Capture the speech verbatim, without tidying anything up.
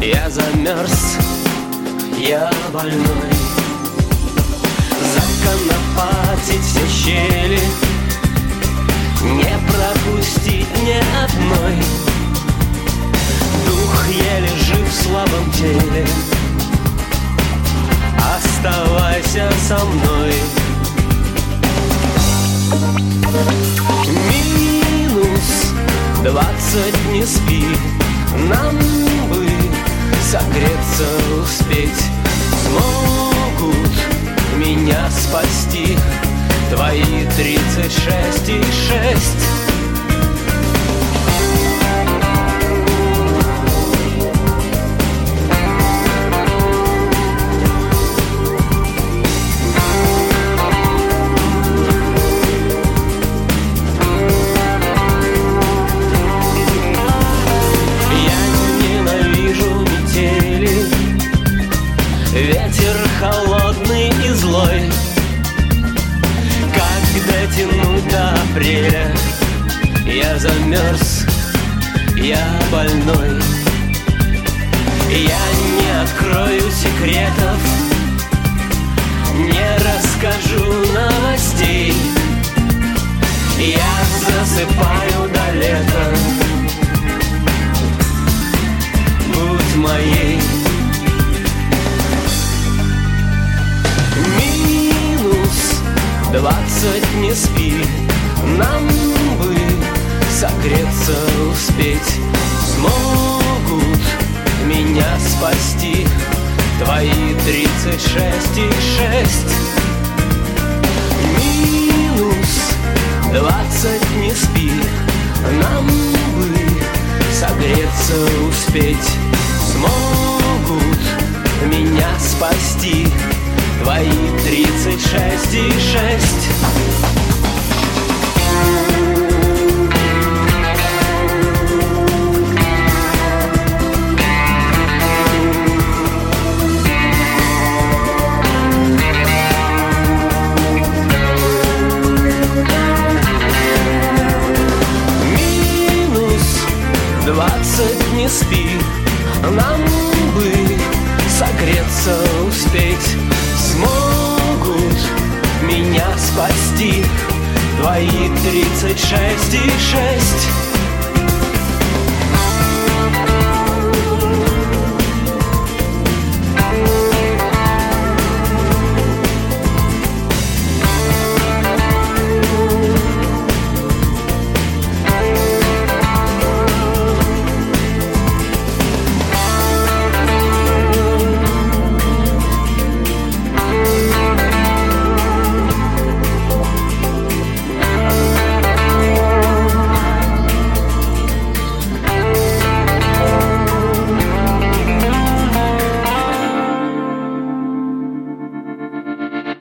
Я замерз, я больной. Законопатить все щели, не пропустить ни одной. Дух еле жив в слабом теле, оставайся со мной. Минус двадцать, не спи, нам бы согреться успеть. Смогут меня спасти твои тридцать шесть и шесть. Ветер холодный и злой, как дотянуть до апреля? Я замерз, я больной. Я не открою секретов, не расскажу новостей. Я засыпаю до лета, будь моей. Двадцать, не спи, нам бы согреться успеть. Смогут меня спасти твои тридцать шесть и шесть. Минус двадцать, не спи, нам бы согреться успеть. Смогут меня спасти твои тридцать шесть и шесть. Минус двадцать, не спи, нам бы согреться успеть. Смогут меня спасти твои тридцать шесть и шесть.